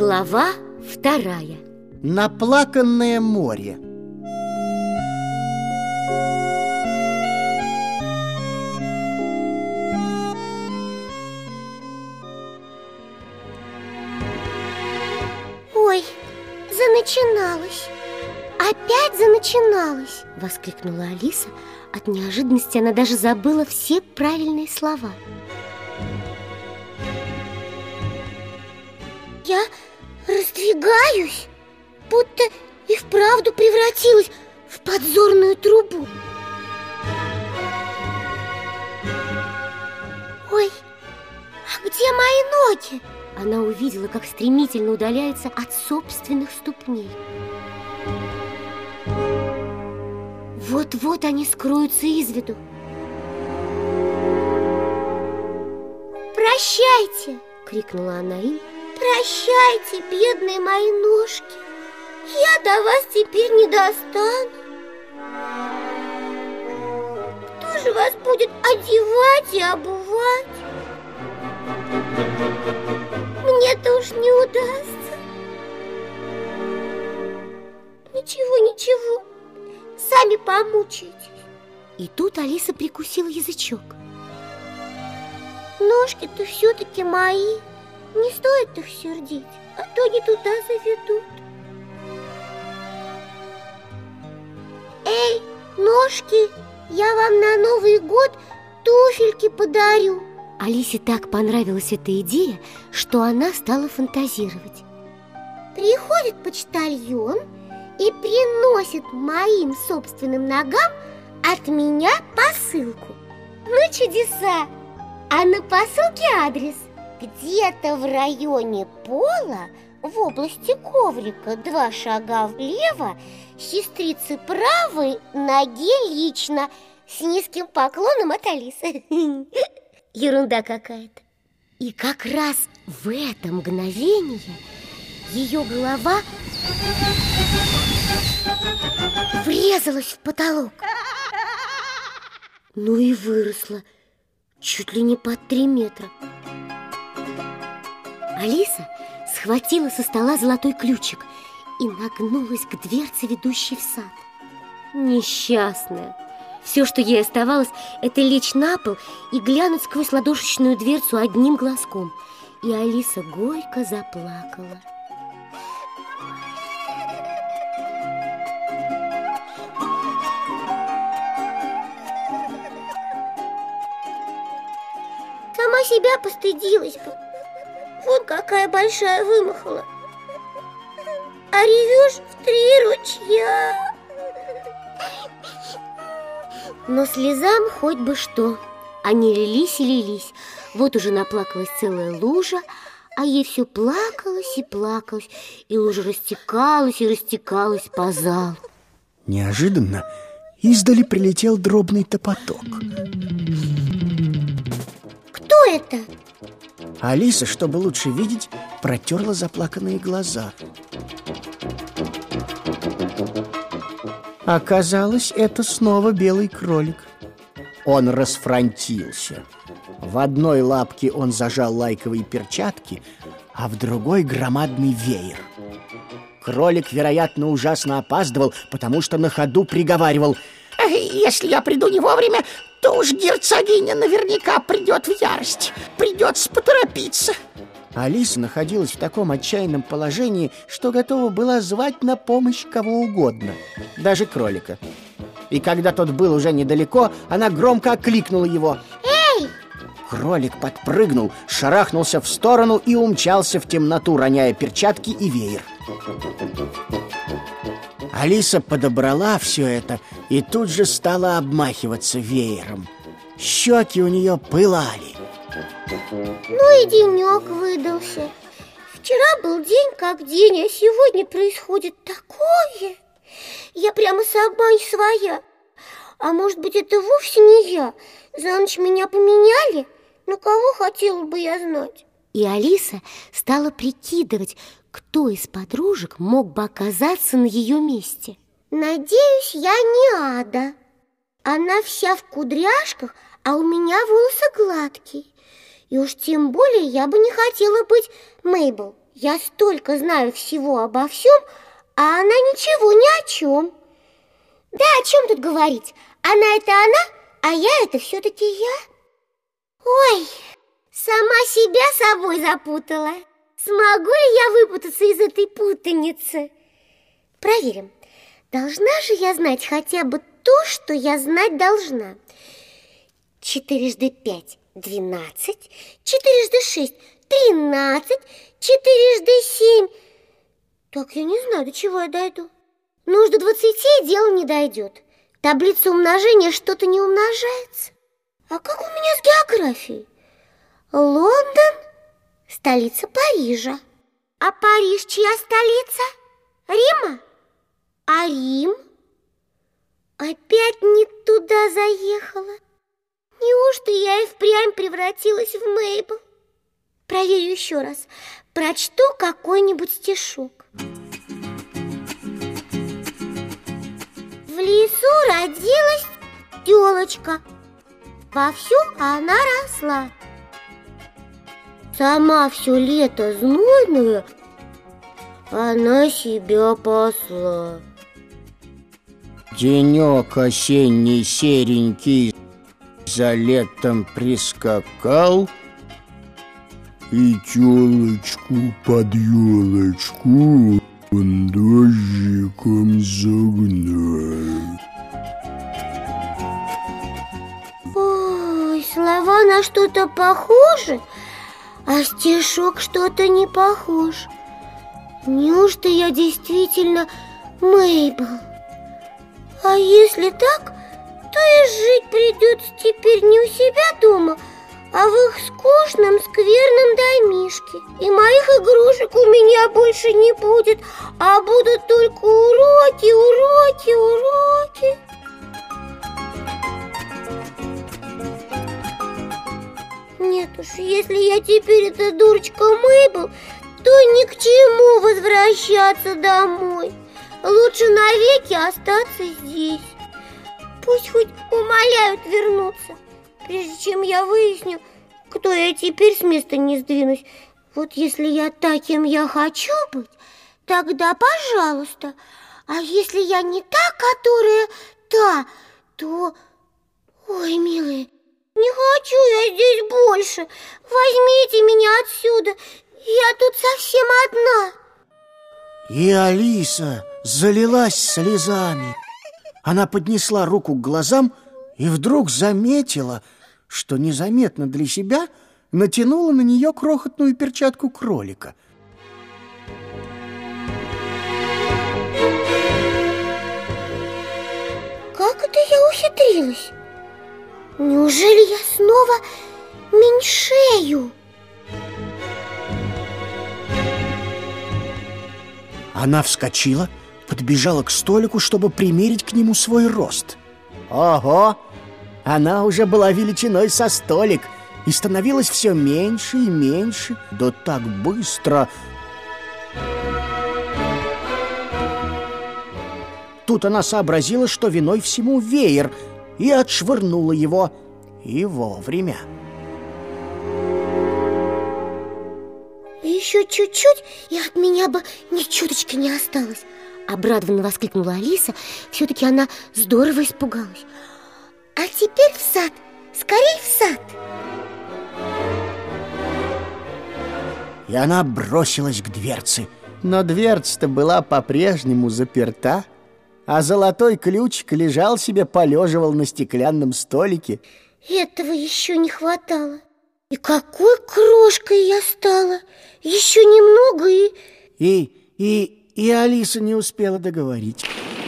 Глава 2. Наплаканное море. Ой, заначиналось. Опять заначиналось, воскликнула Алиса. От неожиданности она даже забыла все правильные слова. Я раздвигаюсь, будто и вправду превратилась в подзорную трубу. Ой, а где мои ноги? Она увидела, как стремительно удаляется от собственных ступней. Вот-вот они скроются из виду. «Прощайте!» — крикнула она им. «Прощайте, бедные мои ножки! Я до вас теперь не достану! Кто же вас будет одевать и обувать? Мне-то уж не удастся! Ничего, сами помучаетесь!» И тут Алиса прикусила язычок. «Ножки-то все-таки мои! Не стоит их сердить, а то не туда заведут!» «Эй, ножки, я вам на Новый год туфельки подарю!» Алисе так понравилась эта идея, что она стала фантазировать. Приходит почтальон и приносит моим собственным ногам от меня посылку. Ну, чудеса! А на посылке адрес: где-то в районе пола, в области коврика, 2 шага влево, сестрицы правой ноге лично, с низким поклоном от Алисы. Ерунда какая-то. И как раз в это мгновение ее голова врезалась в потолок. Ну и выросла чуть ли не под 3 метра. Алиса схватила со стола золотой ключик и нагнулась к дверце, ведущей в сад. Несчастная! Все, что ей оставалось, это лечь на пол и глянуть сквозь ладошечную дверцу одним глазком. И Алиса горько заплакала. Сама себя постыдилась бы. Вон какая большая вымахала. А ревешь в 3 ручья. Но слезам хоть бы что. Они лились и лились. Вот уже наплакалась целая лужа, а ей все плакалось и плакалось, и лужа растекалась и растекалась по залу. Неожиданно издали прилетел дробный топоток. Кто это? Алиса, чтобы лучше видеть, протерла заплаканные глаза. Оказалось, это снова белый кролик. Он расфронтился. В одной лапке он зажал лайковые перчатки, а в другой громадный веер. Кролик, вероятно, ужасно опаздывал, потому что на ходу приговаривал: «Если я приду не вовремя, то уж герцогиня наверняка придет в ярость. Придется поторопиться». Алиса находилась в таком отчаянном положении, что готова была звать на помощь кого угодно, даже кролика. И когда тот был уже недалеко, она громко окликнула его: «Эй!» Кролик подпрыгнул, шарахнулся в сторону и умчался в темноту, роняя перчатки и веер. Алиса подобрала все это и тут же стала обмахиваться веером. Щеки у нее пылали. Ну и денек выдался. Вчера был день как день, а сегодня происходит такое. Я прямо сама не своя. А может быть, это вовсе не я? За ночь меня поменяли? Ну, кого хотела бы я знать? И Алиса стала прикидывать, кто из подружек мог бы оказаться на ее месте. Надеюсь, я не Ада. Она вся в кудряшках, а у меня волосы гладкие. И уж тем более я бы не хотела быть Мейбл. Я столько знаю всего обо всем, а она ничего ни о чем. Да о чем тут говорить? Она это она, а я это все-таки я. Ой, сама себя собой запутала. Смогу ли я выпутаться из этой путаницы? Проверим. Должна же я знать хотя бы то, что я знать должна. 4×5 – 12, 4×6 – 13, 4×7. Так, я не знаю, до чего я дойду. Ну уж до 20 и дело не дойдет. Таблица умножения что-то не умножается. А как у меня с географией? Лондон – столица Парижа. А Париж чья столица? Рима? А Рим? Опять не туда заехала. Неужто я и впрямь превратилась в Мейбл? Проверю еще раз. Прочту какой-нибудь стишок. В лесу родилась тёлочка, вовсю она росла. Сама все лето знойную она себя пасла. Денек осенний серенький за летом прискакал, и тёлочку под елочку он дождиком загнал. Ой, слова на что-то похожи, а стишок что-то не похож. Неужто я действительно Мейбл? А если так, то и жить придется теперь не у себя дома, а в их скучном, скверном домишке. И моих игрушек у меня больше не будет, а будут только уроки, уроки, уроки. Нет уж, если я теперь эта дурочка Мейбл, то ни к чему возвращаться домой. Лучше навеки остаться здесь. Пусть хоть умоляют вернуться, прежде чем я выясню, кто я теперь, с места не сдвинусь. Вот если я та, кем я хочу быть, тогда пожалуйста. А если я не та, которая та, то... Ой, милые, не хочу я здесь больше. Возьмите меня отсюда, я тут совсем одна. И Алиса залилась слезами. Она поднесла руку к глазам и вдруг заметила, что незаметно для себя натянула на нее крохотную перчатку кролика. Как это я ухитрилась? Неужели я снова меньшею? Она вскочила, подбежала к столику, чтобы примерить к нему свой рост. Ого! Она уже была величиной со столик и становилась все меньше и меньше, да так быстро. Тут она сообразила, что виной всему веер, и отшвырнула его, и вовремя. Еще чуть-чуть, и от меня бы ни чуточки не осталось. Обрадованно воскликнула Алиса. Все-таки она здорово испугалась. А теперь в сад, скорей в сад. И она бросилась к дверце. Но дверца-то была по-прежнему заперта, а золотой ключик лежал себе, полеживал на стеклянном столике. Этого еще не хватало. И какой крошкой я стала. Еще немного И Алиса не успела договорить.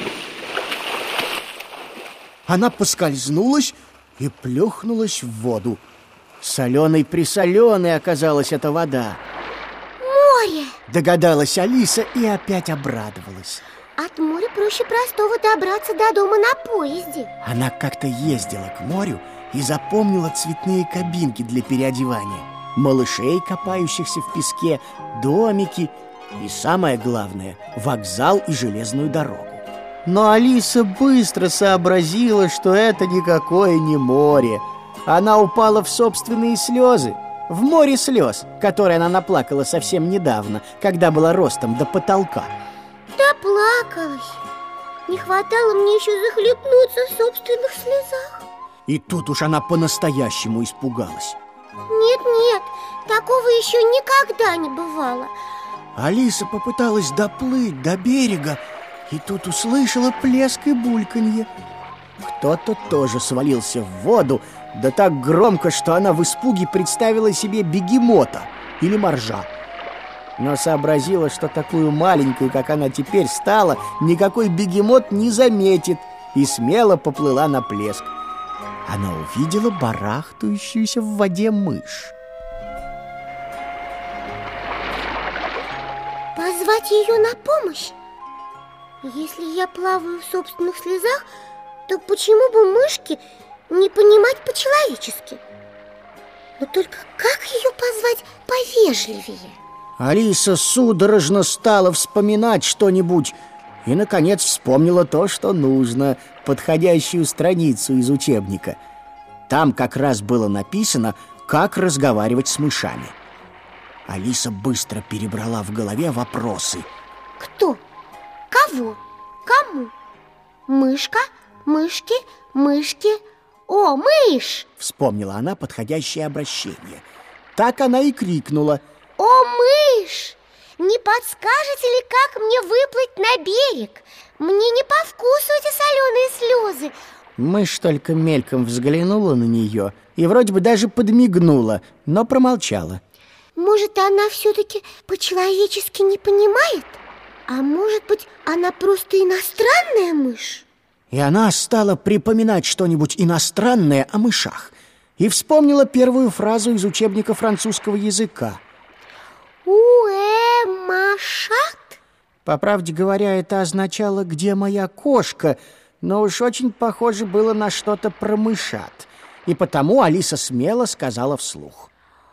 Она поскользнулась и плюхнулась в воду. Соленой-присоленой оказалась эта вода. Море! Догадалась Алиса и опять обрадовалась. От моря проще простого добраться до дома на поезде. Она как-то ездила к морю и запомнила цветные кабинки для переодевания, малышей, копающихся в песке, домики и, самое главное, вокзал и железную дорогу. Но Алиса быстро сообразила, что это никакое не море. Она упала в собственные слезы. в море слез, которые она наплакала совсем недавно, когда была ростом до потолка. Доплакалась. Не хватало мне еще захлебнуться в собственных слезах. И тут уж она по-настоящему испугалась. Нет, такого еще никогда не бывало. Алиса попыталась доплыть до берега, и тут услышала плеск и бульканье. Кто-то тоже свалился в воду, да так громко, что она в испуге представила себе бегемота или моржа. Но сообразила, что такую маленькую, как она теперь стала, никакой бегемот не заметит, и смело поплыла на плеск. Она увидела барахтающуюся в воде мышь. Позвать ее на помощь? Если я плаваю в собственных слезах, то почему бы мышке не понимать по-человечески? Но только как ее позвать повежливее? Алиса судорожно стала вспоминать что-нибудь и, наконец, вспомнила то, что нужно, подходящую страницу из учебника. Там как раз было написано, как разговаривать с мышами. Алиса быстро перебрала в голове вопросы. Кто? Кого? Кому? Мышка? Мышки? Мышки? О, мышь! Вспомнила она подходящее обращение. Так она и крикнула: О, мышь! Не подскажете ли, как мне выплыть на берег? Мне не по вкусу эти соленые слезы. Мышь только мельком взглянула на нее и вроде бы даже подмигнула, но промолчала. Может, она все-таки по-человечески не понимает? А может быть, она просто иностранная мышь? И она стала припоминать что-нибудь иностранное о мышах и вспомнила первую фразу из учебника французского языка. Машат? По правде говоря, это означало «где моя кошка?», но уж очень похоже было на что-то про мышат. И потому Алиса смело сказала вслух: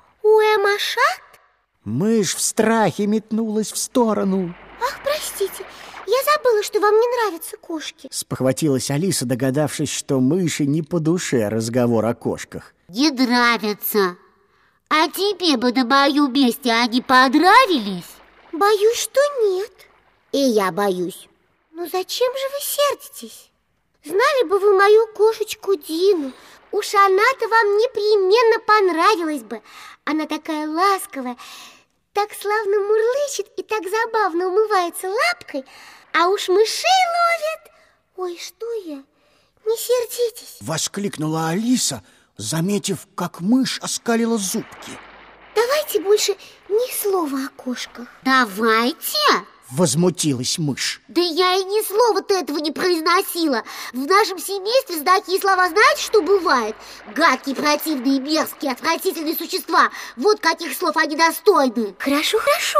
Машат? Мышь в страхе метнулась в сторону. Ах, простите, я забыла, что вам не нравятся кошки. Спохватилась Алиса, догадавшись, что мыши не по душе разговор о кошках. Не нравятся. А тебе бы на моем месте они понравились? Боюсь, что нет. И я боюсь. Но зачем же вы сердитесь? Знали бы вы мою кошечку Дину, уж она-то вам непременно понравилась бы. Она такая ласковая, так славно мурлычет и так забавно умывается лапкой, а уж мышей ловит. Ой, что я? Не сердитесь. Воскликнула Алиса, заметив, как мышь оскалила зубки. Давайте больше ни слова о кошках. Давайте. Возмутилась мышь. Да я и ни слова-то этого не произносила. В нашем семействе за такие слова знаете, что бывает? Гадкие, противные, мерзкие, отвратительные существа. Вот каких слов они достойны. Хорошо,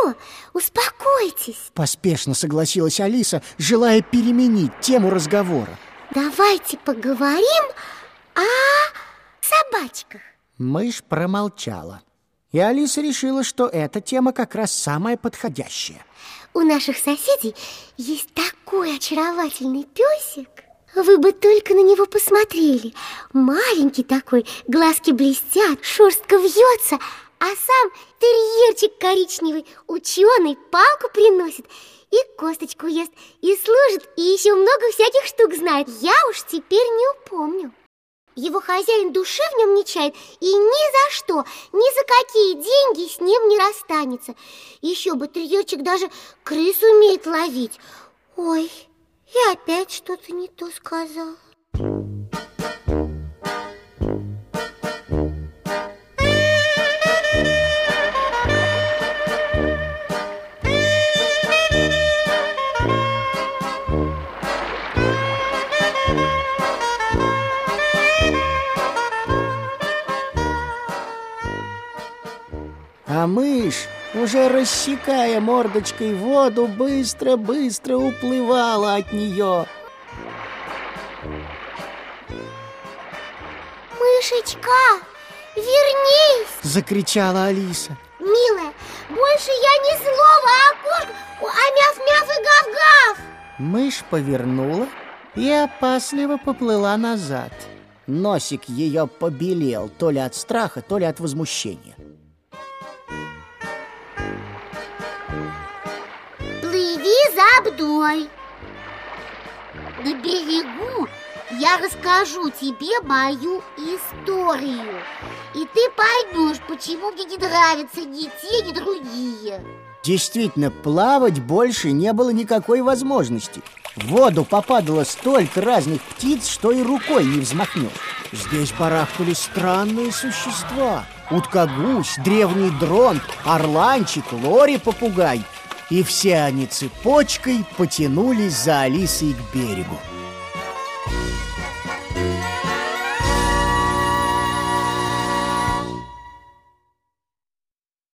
успокойтесь. Поспешно согласилась Алиса, желая переменить тему разговора. Давайте поговорим о собачках. Мышь промолчала. И Алиса решила, что эта тема как раз самая подходящая. У наших соседей есть такой очаровательный песик. Вы бы только на него посмотрели. Маленький такой, глазки блестят, шерстка вьется, а сам терьерчик коричневый, ученый, палку приносит и косточку ест, и служит, и еще много всяких штук знает. Я уж теперь не упомню. Его хозяин души в нем не чает и ни за что, ни за какие деньги с ним не расстанется. Еще бы, терьерчик даже крыс умеет ловить. Ой, я опять что-то не то сказала. А мышь, уже рассекая мордочкой воду, быстро-быстро уплывала от нее. Мышечка, вернись! Закричала Алиса. Милая, больше я ни слова о кошках, а мяв-мяв и гав-гав! Мышь повернула и опасливо поплыла назад. Носик ее побелел то ли от страха, то ли от возмущения. мной. На берегу я расскажу тебе мою историю, и ты поймешь, почему мне не нравятся ни те, ни другие. Действительно, плавать больше не было никакой возможности. В воду попадало столько разных птиц, что и рукой не взмахнешь. Здесь барахтались странные существа: утка-гусь, древний дрон, орланчик, лори-попугай. И все они цепочкой потянулись за Алисой к берегу.